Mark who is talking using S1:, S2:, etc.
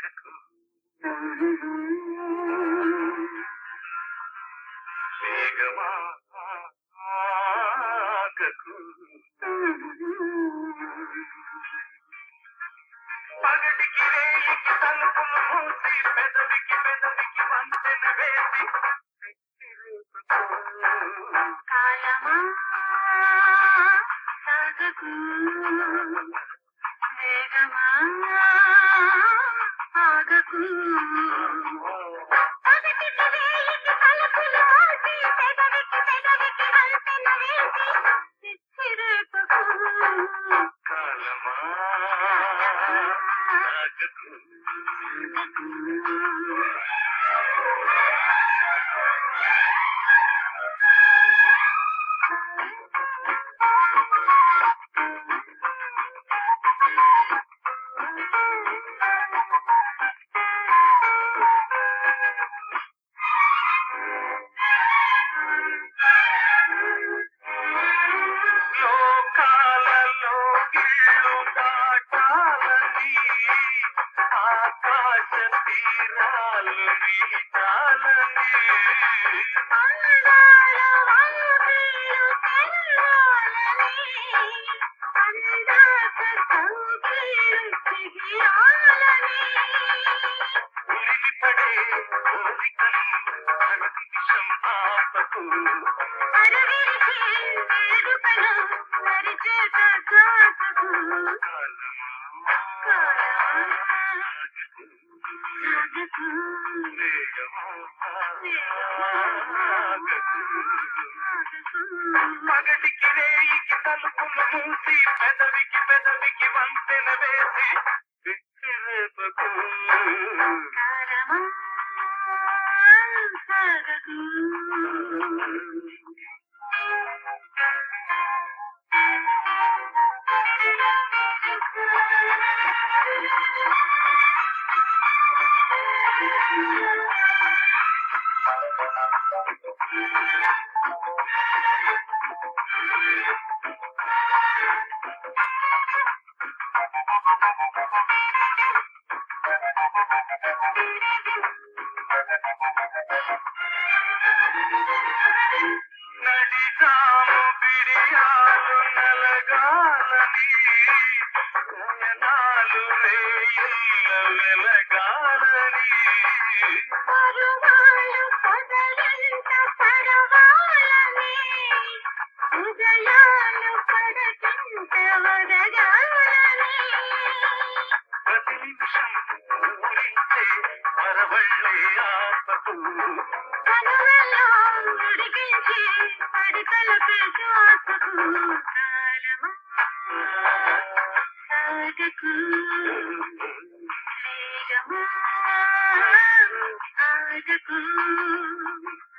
S1: పగటికి రేయికి తలుపులు మూసి పెదవికి పెదవికి వంతెన వేసి కాలమా సాగకు వేగమా ఆగకు పగటికి రేయికి తలుపులు మూసి పెదవికి పెదవికి వంతెన వేసి చిచ్చిరేపకు కాలమా లోకాలలో గిళ్ళు దాటాలని ఆకాశ తీరాలు మీటాలని ఉలిపడే కోరికను నిమిషం ఆపకు పగటికి రేయికి తలుపులు మూసి పెదవికి పెదవికి వంతెన వేసి విచ్చిరేపకు నడిజాము బిడియాలు నలగాలని నయనాలు రేయిల్ల వెలగాలని ప్రతి నిమిషం ఊరించే మరవళ్ళే ఆపకు వేగమా ఆగకు